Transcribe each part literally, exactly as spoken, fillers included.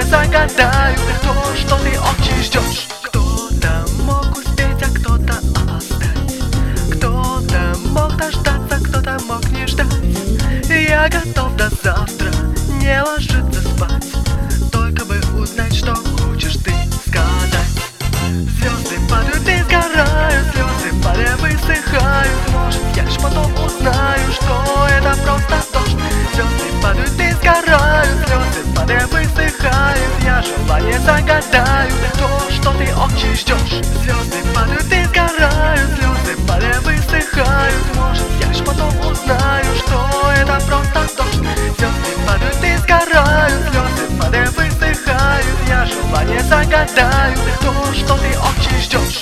загадаю то, что ты очень ждешь. Кто-то мог успеть, а кто-то опоздать. Кто-то мог дождаться, кто-то мог не ждать. Я готов до завтра не ложиться спать, только бы узнать, что хочешь ты сказать. Звезды падают и сгорают, слезы падая высыхают. Может, я лишь потом узнаю, что это просто дождь. Звезды падают и сгорают, слезы падая высыхают. Я желание загадаю то, что ты очень ждешь. Звезды падают и сгорают, слезы падая высыхают. Может, я лишь потом узнаю, что это просто дождь. Звезды падают и сгорают, слезы падая высыхают. Я желание загадаю то, что ты очень ждешь.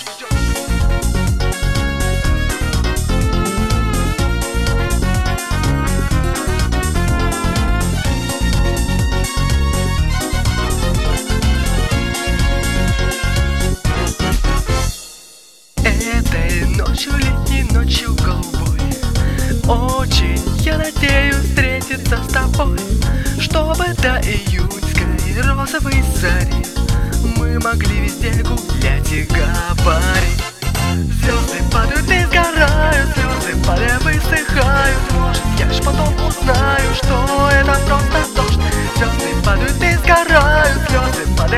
Этой ночью, летней ночью голубой, очень я надеюсь встретиться с тобой, чтобы до июньской розовой зари мы могли везде гулять и говорить. Звезды падают и сгорают, слезы падая высыхают. Может, я лишь потом узнаю, что это просто дождь. Звезды падают и сгорают, слезы падая